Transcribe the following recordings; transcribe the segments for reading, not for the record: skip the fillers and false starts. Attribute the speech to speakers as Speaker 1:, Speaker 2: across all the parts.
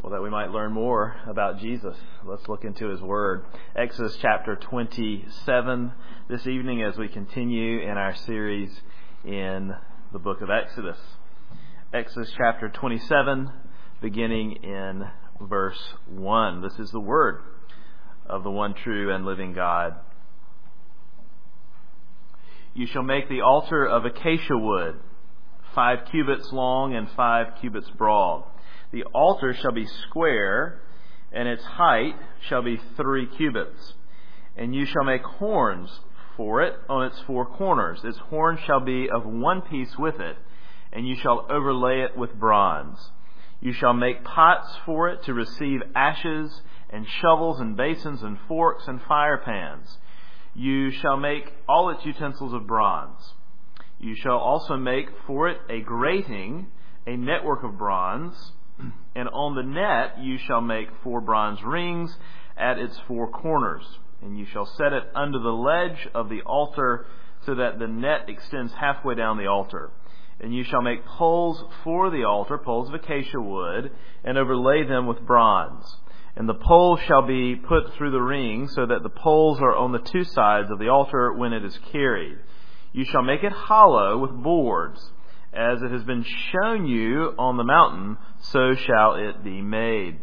Speaker 1: Well, that we might learn more about Jesus, let's look into His Word. Exodus chapter 27 this evening as we continue in our series in the book of Exodus. Exodus chapter 27, beginning in verse 1. This is the Word of the one true and living God. You shall make the altar of acacia wood, 5 cubits long and 5 cubits broad. The altar shall be square, and its height shall be 3 cubits. And you shall make horns for it on its 4 corners. Its horn shall be of one piece with it, and you shall overlay it with bronze. You shall make pots for it to receive ashes, and shovels and basins and forks and fire pans. You shall make all its utensils of bronze. You shall also make for it a grating, a network of bronze, and on the net you shall make 4 bronze rings at its 4 corners. And you shall set it under the ledge of the altar so that the net extends halfway down the altar. And you shall make poles for the altar, poles of acacia wood, and overlay them with bronze. And the poles shall be put through the ring so that the poles are on the 2 sides of the altar when it is carried. You shall make it hollow with boards. As it has been shown you on the mountain, so shall it be made.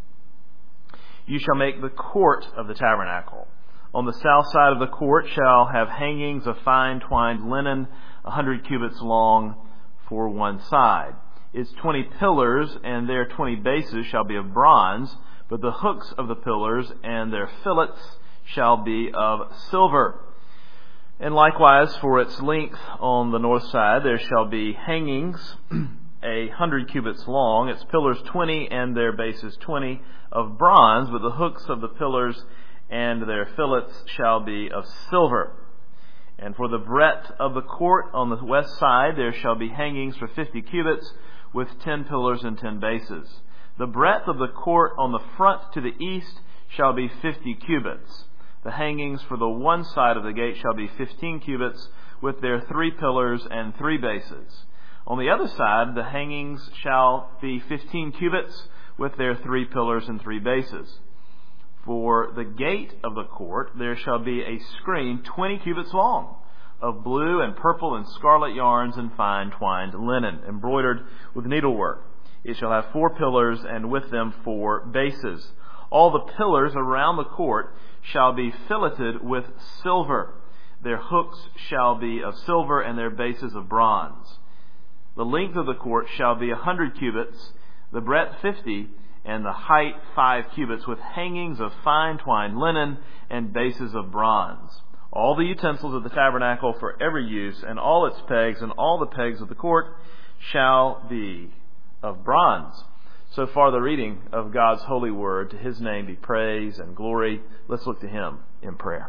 Speaker 1: You shall make the court of the tabernacle. On the south side of the court shall have hangings of fine twined linen, 100 cubits long for one side. Its 20 pillars and their 20 bases shall be of bronze, but the hooks of the pillars and their fillets shall be of silver. And likewise for its length on the north side there shall be hangings 100 cubits long, its pillars 20 and their bases 20 of bronze, but the hooks of the pillars and their fillets shall be of silver. And for the breadth of the court on the west side there shall be hangings for 50 cubits with 10 pillars and 10 bases. The breadth of the court on the front to the east shall be 50 cubits. The hangings for the one side of the gate shall be 15 cubits with their 3 pillars and 3 bases. On the other side, the hangings shall be 15 cubits with their 3 pillars and 3 bases. For the gate of the court, there shall be a screen 20 cubits long of blue and purple and scarlet yarns and fine twined linen, embroidered with needlework. It shall have 4 pillars and with them 4 bases. All the pillars around the court shall be filleted with silver. Their hooks shall be of silver and their bases of bronze. The length of the court shall be 100 cubits, the breadth 50, and the height 5 cubits, with hangings of fine twined linen and bases of bronze. All the utensils of the tabernacle for every use, and all its pegs, and all the pegs of the court shall be of bronze. So far the reading of God's holy word. To His name be praise and glory. Let's look to Him in prayer.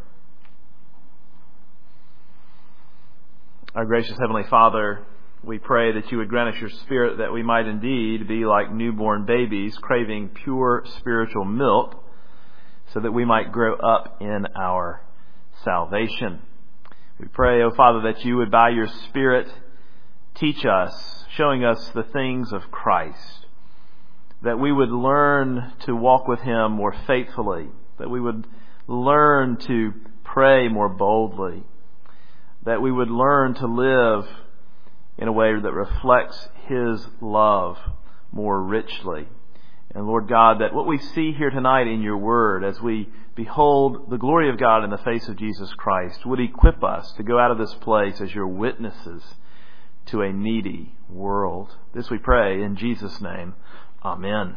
Speaker 1: Our gracious Heavenly Father, we pray that You would grant us Your Spirit that we might indeed be like newborn babies craving pure spiritual milk, so that we might grow up in our salvation. We pray, O Father, that You would by Your Spirit teach us, showing us the things of Christ, that we would learn to walk with Him more faithfully, that we would learn to pray more boldly, that we would learn to live in a way that reflects His love more richly. And Lord God, that what we see here tonight in Your Word, as we behold the glory of God in the face of Jesus Christ, would equip us to go out of this place as Your witnesses to a needy world. This we pray in Jesus' name. Amen.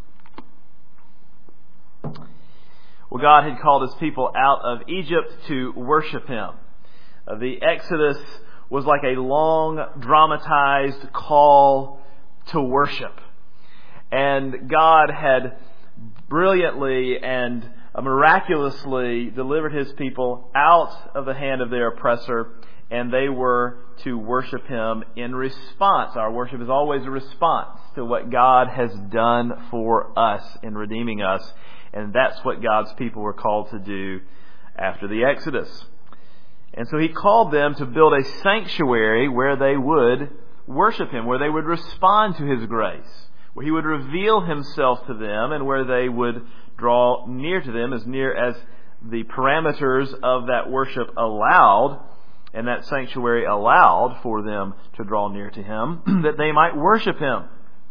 Speaker 1: Well, God had called His people out of Egypt to worship Him. The Exodus was like a long, dramatized call to worship. And God had brilliantly and miraculously delivered His people out of the hand of their oppressor, and they were to worship Him in response. Our worship is always a response to what God has done for us in redeeming us. And that's what God's people were called to do after the Exodus. And so He called them to build a sanctuary where they would worship Him, where they would respond to His grace, where He would reveal Himself to them and where they would draw near to them as near as the parameters of that worship allowed, and that sanctuary allowed for them to draw near to Him, that they might worship Him.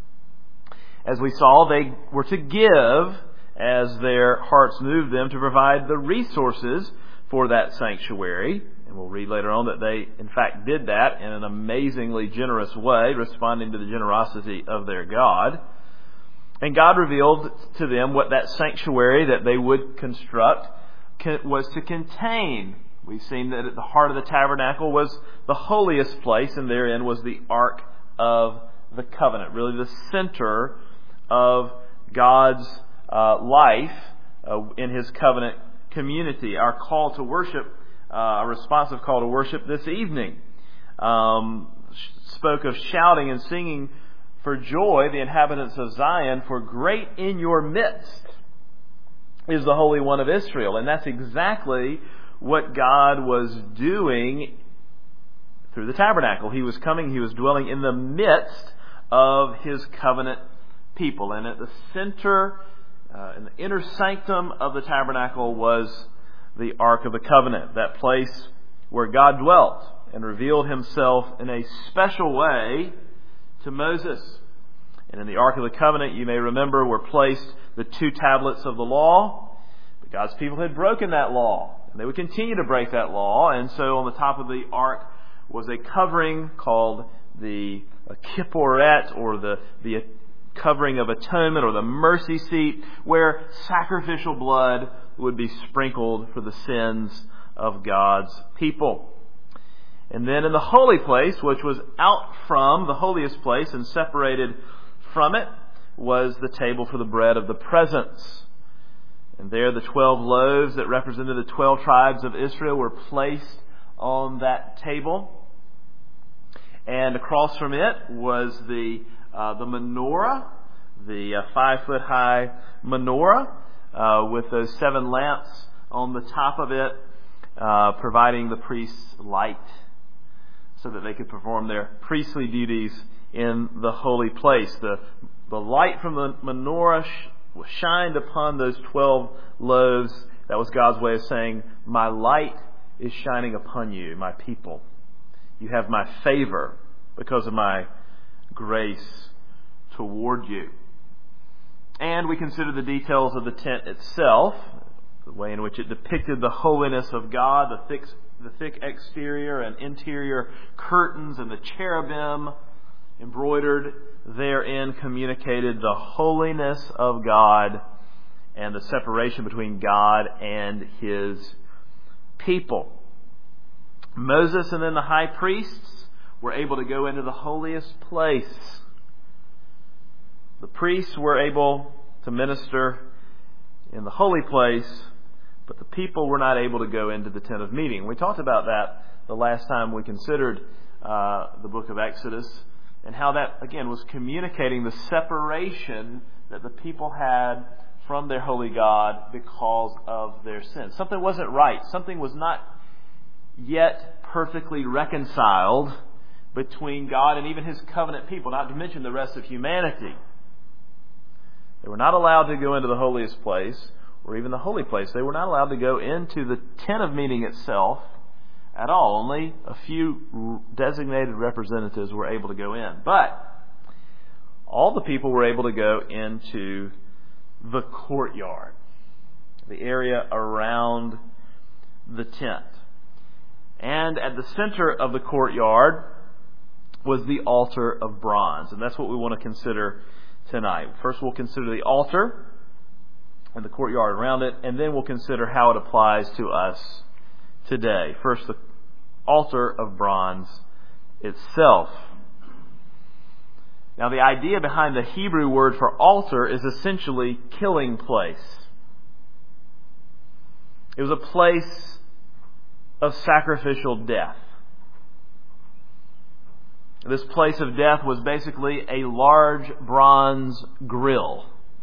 Speaker 1: As we saw, they were to give as their hearts moved them to provide the resources for that sanctuary. And we'll read later on that they, in fact, did that in an amazingly generous way, responding to the generosity of their God. And God revealed to them what that sanctuary that they would construct was to contain. We've seen that at the heart of the tabernacle was the holiest place, and therein was the Ark of the Covenant, really the center of God's life in His covenant community. Our call to worship, a responsive call to worship this evening, spoke of shouting and singing for joy, the inhabitants of Zion, for great in your midst is the Holy One of Israel. And that's exactly what God was doing through the tabernacle. He was coming, He was dwelling in the midst of His covenant people. And at the center, in the inner sanctum of the tabernacle, was the Ark of the Covenant, that place where God dwelt and revealed Himself in a special way to Moses. And in the Ark of the Covenant, you may remember, were placed the 2 tablets of the law. But God's people had broken that law, and they would continue to break that law. And so on the top of the Ark was a covering called the Kipporet, or the covering of atonement, or the mercy seat, where sacrificial blood would be sprinkled for the sins of God's people. And then in the holy place, which was out from the holiest place and separated from it, was the table for the bread of the presence. And there the 12 loaves that represented the 12 tribes of Israel were placed on that table. And across from it was the menorah, the 5-foot high menorah, with those 7 lamps on the top of it, providing the priests light so that they could perform their priestly duties in the holy place. The light from the menorah shined upon those 12 loaves. That was God's way of saying, my light is shining upon you, my people. You have my favor because of my grace toward you. And we consider the details of the tent itself, the way in which it depicted the holiness of God, the thick exterior and interior curtains, and the cherubim embroidered therein communicated the holiness of God and the separation between God and His people. Moses and then the high priests were able to go into the holiest place. The priests were able to minister in the holy place, but the people were not able to go into the tent of meeting. We talked about that the last time we considered the book of Exodus, and how that, again, was communicating the separation that the people had from their holy God because of their sin. Something wasn't right. Something was not yet perfectly reconciled between God and even His covenant people, not to mention the rest of humanity. They were not allowed to go into the holiest place, or even the holy place. They were not allowed to go into the tent of meeting itself at all. Only a few designated representatives were able to go in. But all the people were able to go into the courtyard, the area around the tent. And at the center of the courtyard was the altar of bronze. And that's what we want to consider tonight. First we'll consider the altar and the courtyard around it, and then we'll consider how it applies to us today. First, the altar of bronze itself. Now, the idea behind the Hebrew word for altar is essentially killing place. It was a place of sacrificial death. This place of death was basically a large bronze grill.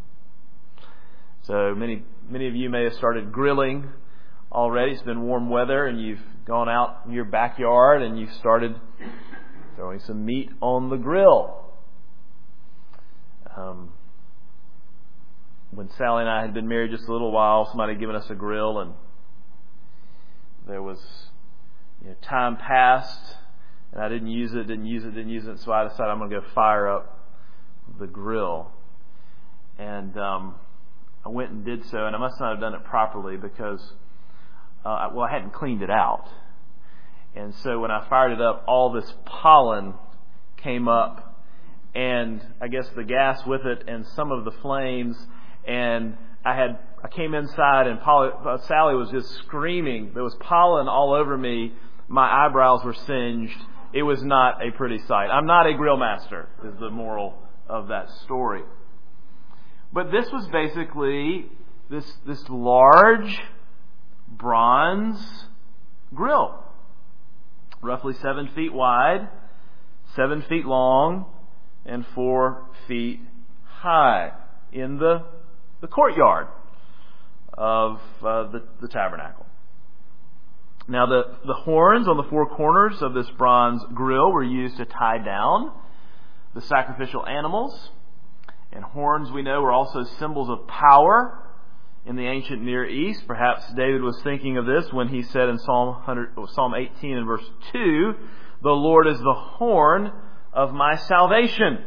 Speaker 1: So many of you may have started grilling already. It's been warm weather and you've gone out in your backyard and you've started throwing some meat on the grill. when Sally and I had been married just a little while, somebody had given us a grill, and there was, time passed, and I didn't use it, so I decided I'm going to go fire up the grill. And I went and did so, and I must not have done it properly because, I hadn't cleaned it out. And so when I fired it up, all this pollen came up, and I guess the gas with it, and some of the flames, and I came inside, and Sally was just screaming. There was pollen all over me. My eyebrows were singed. It was not a pretty sight. I'm not a grill master, is the moral of that story. But this was basically this large bronze grill, roughly 7 feet wide, 7 feet long, and 4 feet high in the courtyard of the tabernacle. Now the horns on the 4 corners of this bronze grill were used to tie down the sacrificial animals. And horns, we know, were also symbols of power in the ancient Near East. Perhaps David was thinking of this when he said in Psalm 18 and verse 2, "The Lord is the horn of my salvation."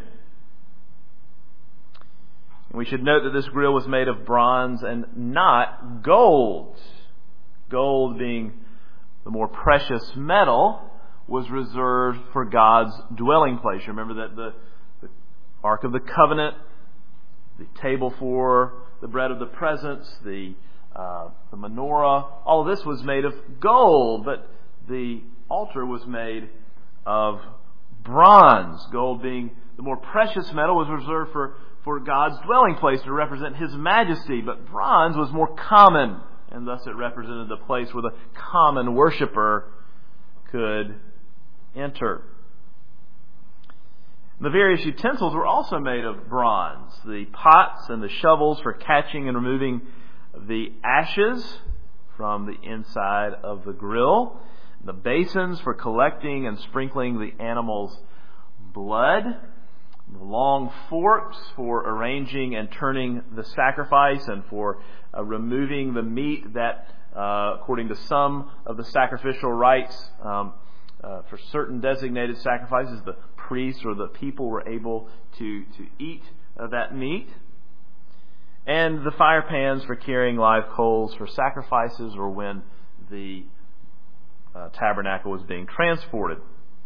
Speaker 1: And we should note that this grill was made of bronze and not gold. Gold, being the more precious metal, was reserved for God's dwelling place. Remember that the Ark of the Covenant, the table for the bread of the presence, the menorah, all of this was made of gold, but the altar was made of bronze. Gold, being the more precious metal, was reserved for God's dwelling place to represent His majesty, but bronze was more common, and thus it represented the place where the common worshiper could enter. The various utensils were also made of bronze. The pots and the shovels for catching and removing the ashes from the inside of the grill. The basins for collecting and sprinkling the animal's blood. The long forks for arranging and turning the sacrifice and for removing the meat that, according to some of the sacrificial rites, for certain designated sacrifices, the priests or the people were able to eat that meat. And the fire pans for carrying live coals for sacrifices or when the tabernacle was being transported.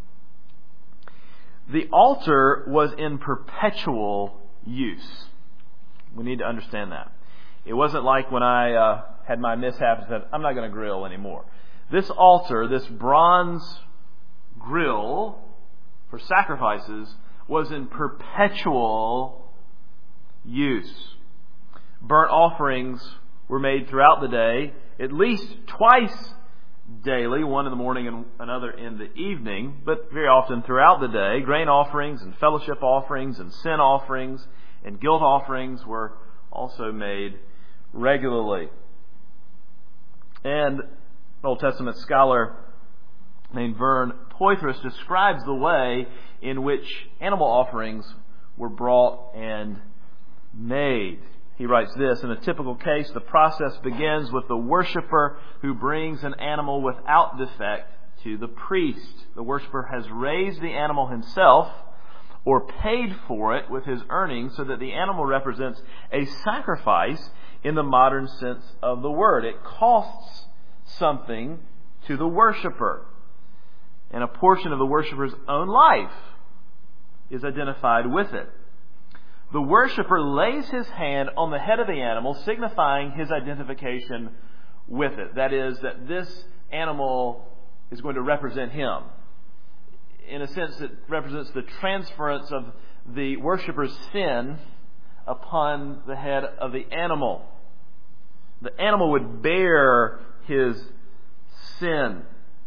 Speaker 1: The altar was in perpetual use. We need to understand that. It wasn't like when I had my mishap and said, I'm not going to grill anymore. This altar, this bronze grill for sacrifices, was in perpetual use. Burnt offerings were made throughout the day, at least twice daily, one in the morning and another in the evening, but very often throughout the day. Grain offerings and fellowship offerings and sin offerings and guilt offerings were also made regularly. And an Old Testament scholar named Vern Poythress describes the way in which animal offerings were brought and made. He writes this: in a typical case, the process begins with the worshiper who brings an animal without defect to the priest. The worshiper has raised the animal himself or paid for it with his earnings so that the animal represents a sacrifice in the modern sense of the word. It costs something to the worshiper, and a portion of the worshiper's own life is identified with it. The worshiper lays his hand on the head of the animal, signifying his identification with it. That is, that this animal is going to represent him. In a sense, it represents the transference of the worshiper's sin upon the head of the animal. The animal would bear his sin.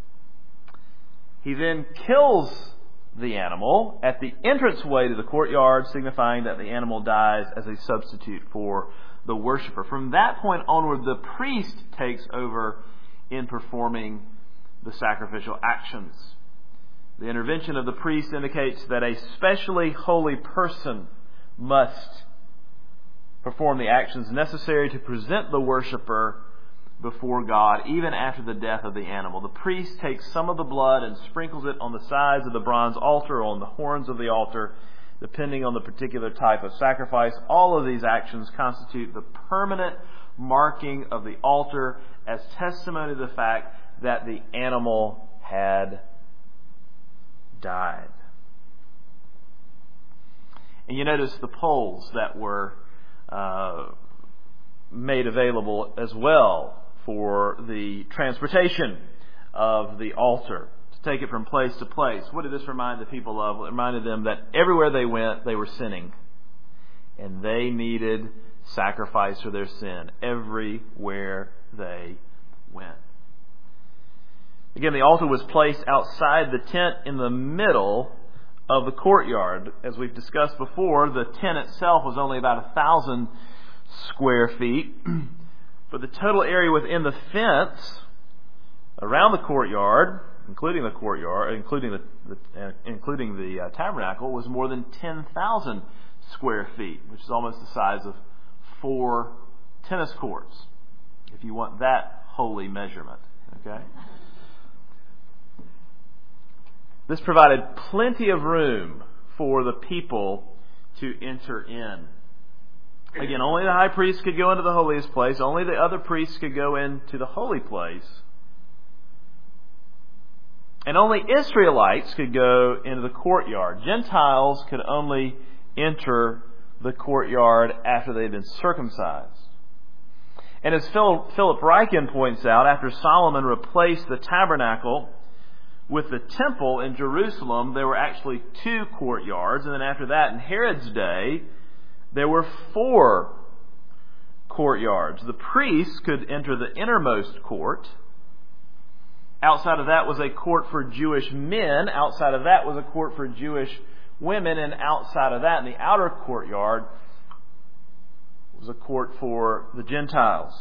Speaker 1: He then kills the animal at the entranceway to the courtyard, signifying that the animal dies as a substitute for the worshiper. From that point onward, the priest takes over in performing the sacrificial actions. The intervention of the priest indicates that a specially holy person must perform the actions necessary to present the worshiper before God, even after the death of the animal. The priest takes some of the blood and sprinkles it on the sides of the bronze altar or on the horns of the altar, depending on the particular type of sacrifice. All of these actions constitute the permanent marking of the altar as testimony to the fact that the animal had died. And you notice the poles that were made available as well for the transportation of the altar, to take it from place to place. What did this remind the people of? It reminded them that everywhere they went, they were sinning. And they needed sacrifice for their sin everywhere they went. Again, the altar was placed outside the tent in the middle of the courtyard. As we've discussed before, the tent itself was only about 1,000 square feet. But the total area within the fence around the courtyard, including the tabernacle, was more than 10,000 square feet, which is almost the size of 4 tennis courts, if you want that holy measurement. Okay? This provided plenty of room for the people to enter in. Again, only the high priest could go into the holiest place. Only the other priests could go into the holy place. And only Israelites could go into the courtyard. Gentiles could only enter the courtyard after they'd been circumcised. And as Philip Ryken points out, after Solomon replaced the tabernacle with the temple in Jerusalem, there were actually 2 courtyards. And then after that, in Herod's day, there were 4 courtyards. The priests could enter the innermost court. Outside of that was a court for Jewish men. Outside of that was a court for Jewish women. And outside of that, in the outer courtyard, was a court for the Gentiles.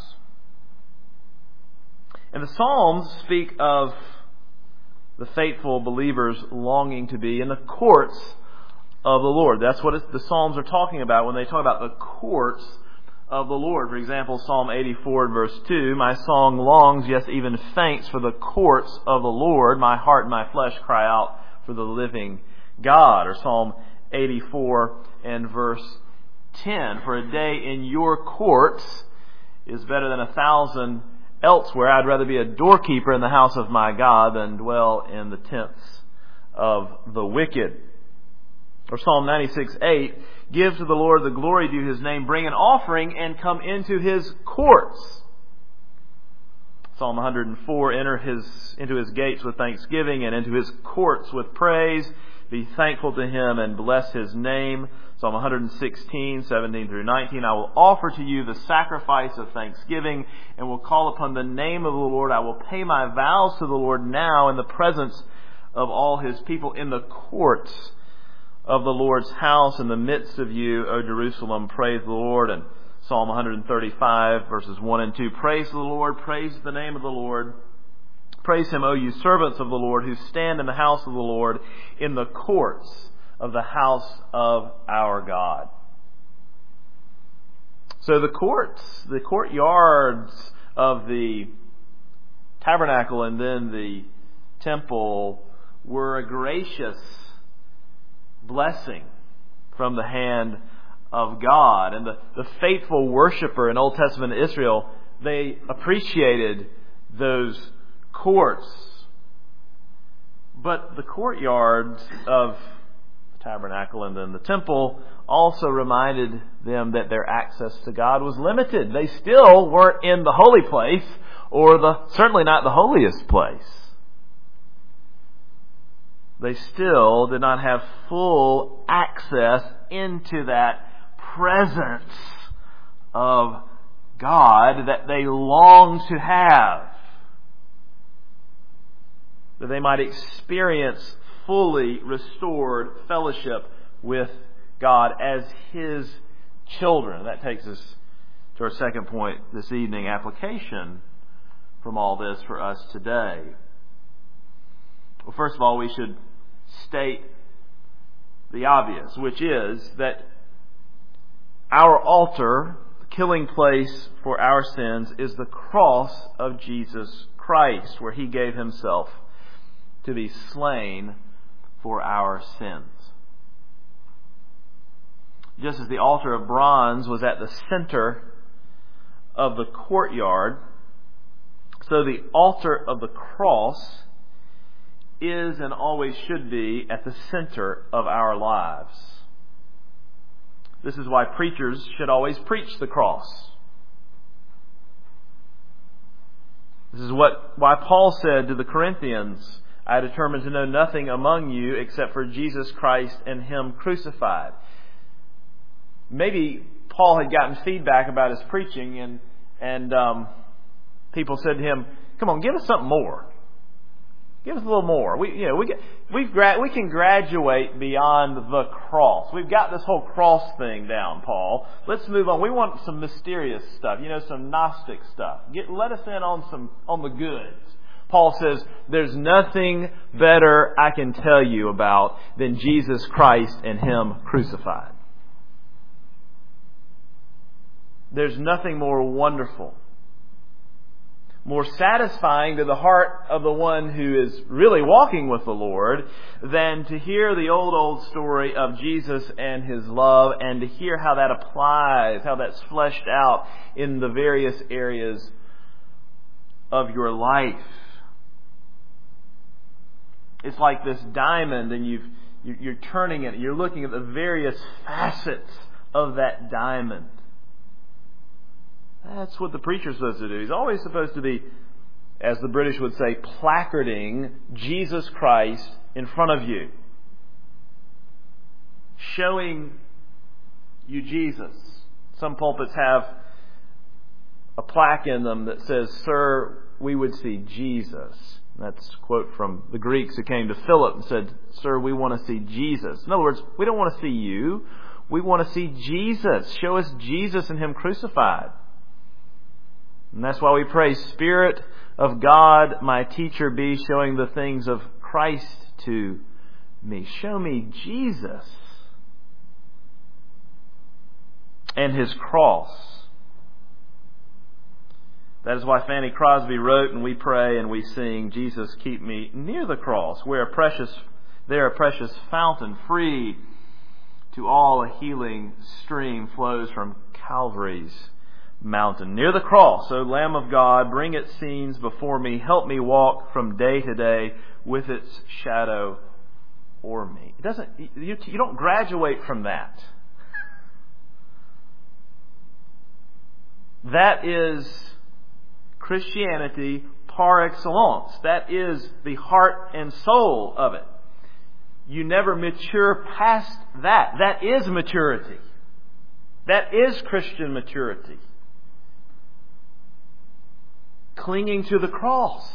Speaker 1: And the Psalms speak of the faithful believers longing to be in the courts of the Lord. That's what the Psalms are talking about when they talk about the courts of the Lord. For example, Psalm 84 and verse 2, "My song longs, yes, even faints for the courts of the Lord. My heart and my flesh cry out for the living God." Or Psalm 84 and verse 10, "For a day in your courts is better than 1,000 elsewhere. I'd rather be a doorkeeper in the house of my God than dwell in the tents of the wicked." Or Psalm 96:8, "Give to the Lord the glory due His name. Bring an offering and come into His courts." Psalm 104, "Enter into His gates with thanksgiving and into His courts with praise. Be thankful to Him and bless His name." Psalm 116, 17 through 19, "I will offer to you the sacrifice of thanksgiving and will call upon the name of the Lord. I will pay my vows to the Lord now in the presence of all His people, in the courts of the Lord's house, in the midst of you, O Jerusalem. Praise the Lord." And Psalm 135, verses 1 and 2, "Praise the Lord, praise the name of the Lord. Praise Him, O you servants of the Lord, who stand in the house of the Lord, in the courts of the house of our God." So the courtyards of the tabernacle and then the temple were a gracious blessing from the hand of God. And the faithful worshiper in Old Testament Israel, they appreciated those courts. But the courtyards of the tabernacle and then the temple also reminded them that their access to God was limited. They still weren't in the holy place, or certainly not the holiest place. They still did not have full access into that presence of God that they longed to have, that they might experience fully restored fellowship with God as His children. That takes us to our second point this evening, application from all this for us today. Well, first of all, we should state the obvious, which is that Our altar, the killing place for our sins, is the cross of Jesus Christ, where He gave Himself to be slain for our sins. Just as the altar of bronze was at the center of the courtyard, so the altar of the cross is and always should be at the center of our lives. This is why preachers should always preach the cross. This is why Paul said to the Corinthians, I determined to know nothing among you except for Jesus Christ and Him crucified. Maybe Paul had gotten feedback about his preaching and people said to him, come on, give us something more. Give us a little more. We can graduate beyond the cross. We've got this whole cross thing down, Paul. Let's move on. We want some mysterious stuff, some Gnostic stuff. Let us in on the goods. Paul says, there's nothing better I can tell you about than Jesus Christ and Him crucified. There's nothing more wonderful, more satisfying to the heart of the one who is really walking with the Lord than to hear the old story of Jesus and His love and to hear how that applies, how that's fleshed out in the various areas of your life. It's like this diamond and you're turning it, you're looking at the various facets of that diamond. That's what the preacher's supposed to do. He's always supposed to be, as the British would say, placarding Jesus Christ in front of you. Showing you Jesus. Some pulpits have a plaque in them that says, Sir, we would see Jesus. That's a quote from the Greeks who came to Philip and said, Sir, we want to see Jesus. In other words, we don't want to see you. We want to see Jesus. Show us Jesus and Him crucified. And that's why we pray, Spirit of God, my teacher be, showing the things of Christ to me. Show me Jesus and His cross. That is why Fanny Crosby wrote, and we pray and we sing, Jesus, keep me near the cross, where there a precious fountain free to all a healing stream flows from Calvary's mountain. Near the cross, O Lamb of God, bring its scenes before me. Help me walk from day to day with its shadow o'er me. You don't graduate from that. That is Christianity par excellence. That is the heart and soul of it. You never mature past that. That is maturity. That is Christian maturity. Clinging to the cross.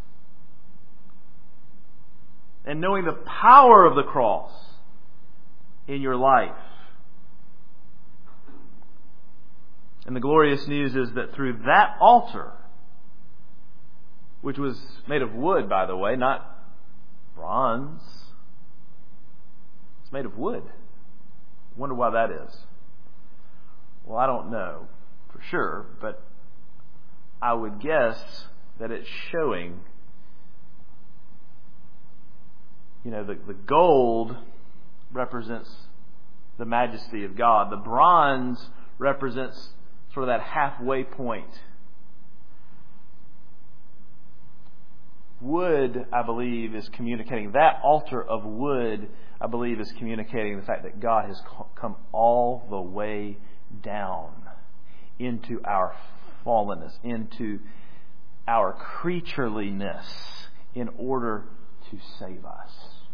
Speaker 1: And knowing the power of the cross in your life. And the glorious news is that through that altar, which was made of wood, by the way, not bronze. It's made of wood. Wonder why that is. Well, I don't know for sure, but I would guess that it's showing, the gold represents the majesty of God. The bronze represents sort of that halfway point. Wood, I believe, is communicating, that altar of wood, I believe, is communicating the fact that God has come all the way down into our fallenness, into our creatureliness in order to save us.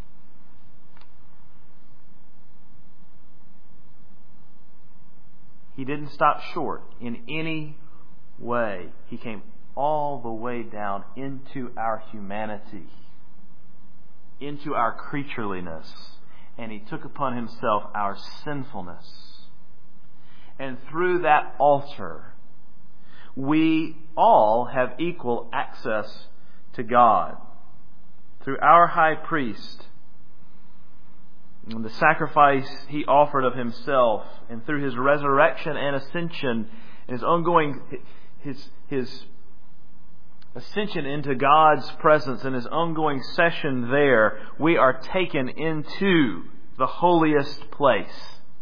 Speaker 1: He didn't stop short in any way. He came all the way down into our humanity, into our creatureliness, and He took upon Himself our sinfulness. And through that altar, we all have equal access to God. Through our high priest, And the sacrifice He offered of Himself, and through His resurrection and ascension, and His ongoing, His ascension into God's presence and His ongoing session there, we are taken into the holiest place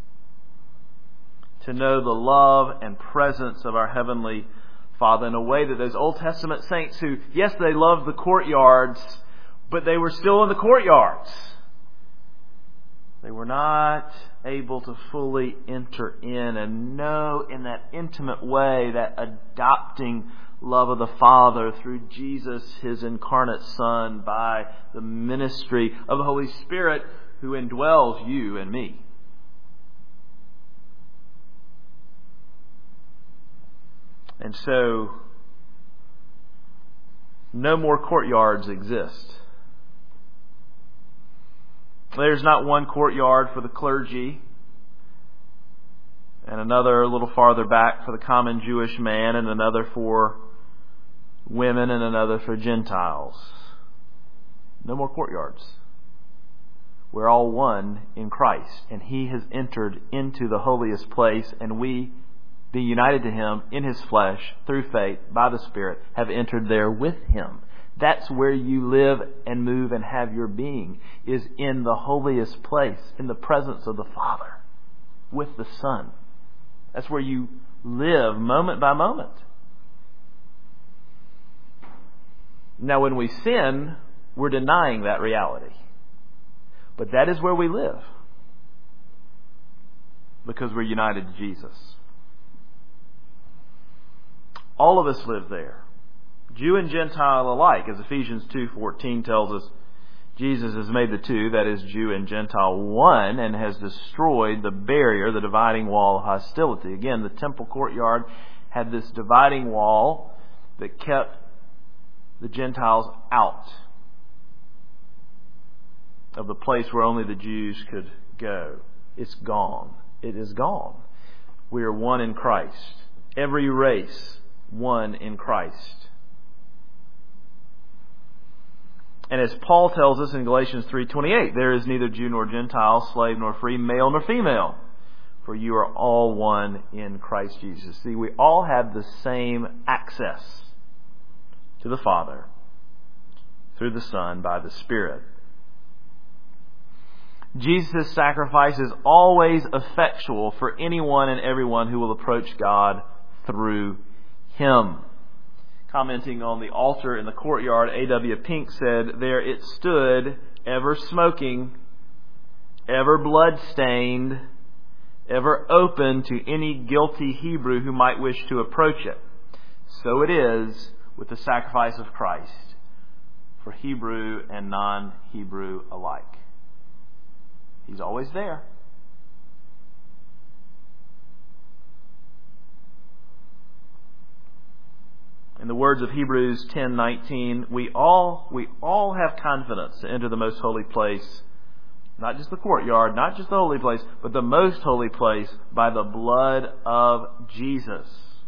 Speaker 1: to know the love and presence of our Heavenly Father in a way that those Old Testament saints who, yes, they loved the courtyards, but they were still in the courtyards. They were not able to fully enter in and know in that intimate way that adopting love of the Father through Jesus, His incarnate Son, by the ministry of the Holy Spirit who indwells you and me. And so, no more courtyards exist. There's not one courtyard for the clergy, and another a little farther back for the common Jewish man, and another for women, and another for Gentiles. No more courtyards. We're all one in Christ, and He has entered into the holiest place, and we, being united to Him in His flesh, through faith, by the Spirit, have entered there with Him. That's where you live and move and have your being, is in the holiest place, in the presence of the Father, with the Son. That's where you live moment by moment. Now, when we sin, we're denying that reality. But that is where we live, because we're united to Jesus. All of us live there, Jew and Gentile alike, as Ephesians 2:14 tells us. Jesus has made the two, that is Jew and Gentile, one, and has destroyed the barrier, the dividing wall of hostility. Again, the temple courtyard had this dividing wall that kept the Gentiles out of the place where only the Jews could go. It's gone. It is gone. We are one in Christ. Every race, one in Christ. And as Paul tells us in Galatians 3:28, there is neither Jew nor Gentile, slave nor free, male nor female, for you are all one in Christ Jesus. See, we all have the same access to the Father through the Son by the Spirit. Jesus' sacrifice is always effectual for anyone and everyone who will approach God through Him. Commenting on the altar in the courtyard, A.W. Pink said, "There it stood, ever smoking, ever blood-stained, ever open to any guilty Hebrew who might wish to approach it. So it is with the sacrifice of Christ for Hebrew and non-Hebrew alike." He's always there. In the words of Hebrews 10:19, we all have confidence to enter the most holy place, not just the courtyard, not just the holy place, but the most holy place by the blood of Jesus.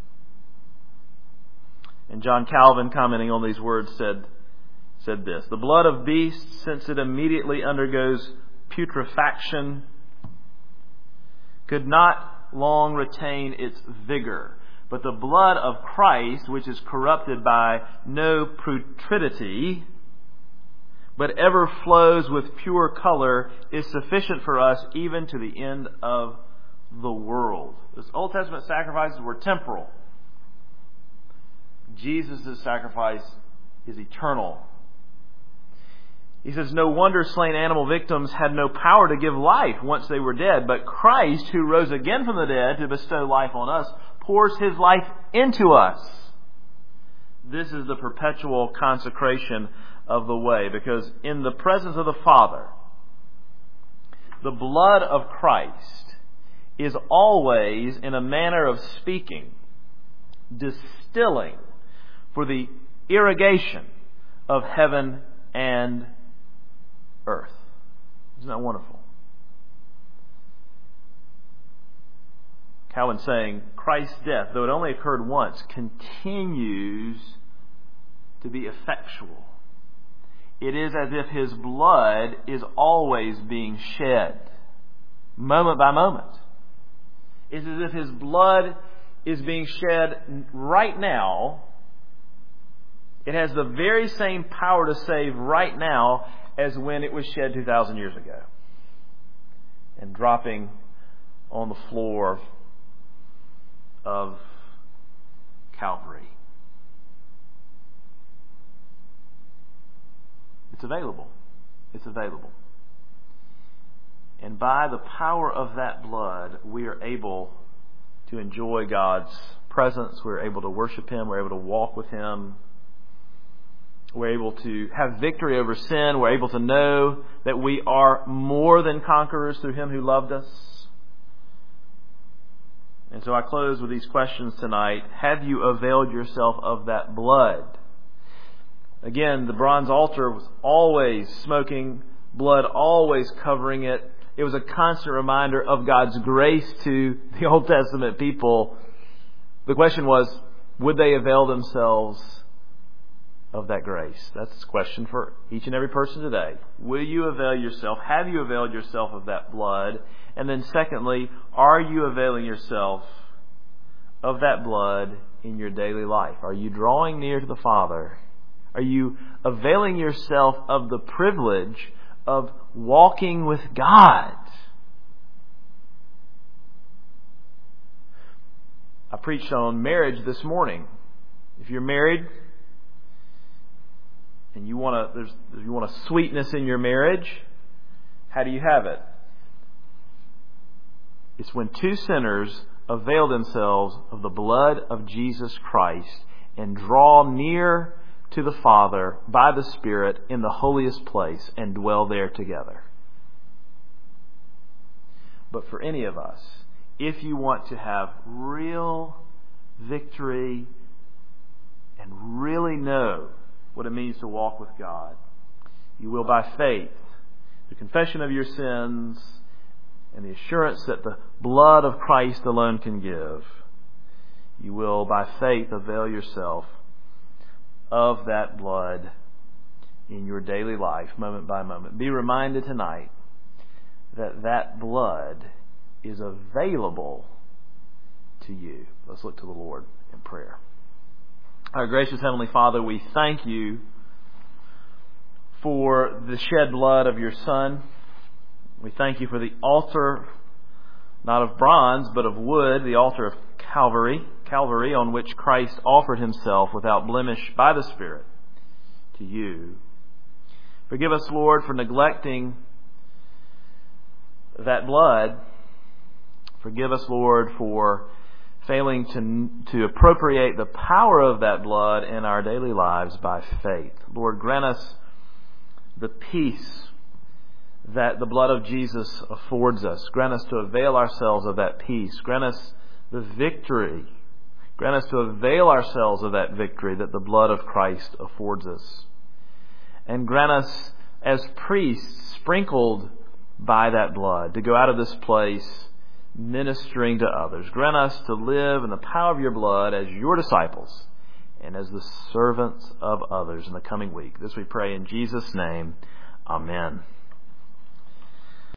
Speaker 1: And John Calvin, commenting on these words, said this: "The blood of beasts, since it immediately undergoes putrefaction, could not long retain its vigor. But the blood of Christ, which is corrupted by no putridity, but ever flows with pure color, is sufficient for us even to the end of the world." Those Old Testament sacrifices were temporal. Jesus' sacrifice is eternal. He says, "No wonder slain animal victims had no power to give life once they were dead, but Christ, who rose again from the dead to bestow life on us, pours His life into us." This is the perpetual consecration of the way, because in the presence of the Father, the blood of Christ is always, in a manner of speaking, distilling for the irrigation of heaven and earth. Isn't that wonderful? Calvin saying, Christ's death, though it only occurred once, continues to be effectual it is as if His blood is always being shed, moment by moment. It's as if His blood is being shed right now. It has the very same power to save right now as when it was shed 2,000 years ago. And dropping on the floor of Calvary. It's available. It's available. And by the power of that blood, we are able to enjoy God's presence. We're able to worship Him. We're able to walk with Him. We're able to have victory over sin. We're able to know that we are more than conquerors through Him who loved us. And so I close with these questions tonight. Have you availed yourself of that blood? Again, the bronze altar was always smoking, blood always covering it. It was a constant reminder of God's grace to the Old Testament people. The question was, would they avail themselves of that grace? That's the question for each and every person today. Will you avail yourself? Have you availed yourself of that blood? And then secondly, are you availing yourself of that blood in your daily life? Are you drawing near to the Father? Are you availing yourself of the privilege of walking with God? I preached on marriage this morning. If you're married and you want a sweetness in your marriage, how do you have it? It's when two sinners avail themselves of the blood of Jesus Christ and draw near to the Father by the Spirit in the holiest place and dwell there together. But for any of us, if you want to have real victory and really know what it means to walk with God, you will by faith, the confession of your sins, and the assurance that the blood of Christ alone can give, you will by faith avail yourself of that blood in your daily life, moment by moment. Be reminded tonight that that blood is available to you. Let's look to the Lord in prayer. Our gracious Heavenly Father, we thank You for the shed blood of Your Son. We thank You for the altar, not of bronze, but of wood, the altar of Calvary, on which Christ offered Himself without blemish by the Spirit to You. Forgive us, Lord, for neglecting that blood. Forgive us, Lord, for failing to appropriate the power of that blood in our daily lives by faith. Lord, grant us the peace that the blood of Jesus affords us. Grant us to avail ourselves of that peace. Grant us the victory. Grant us to avail ourselves of that victory that the blood of Christ affords us. And grant us, as priests sprinkled by that blood, to go out of this place ministering to others. Grant us to live in the power of Your blood as Your disciples and as the servants of others in the coming week. This we pray in Jesus' name. Amen.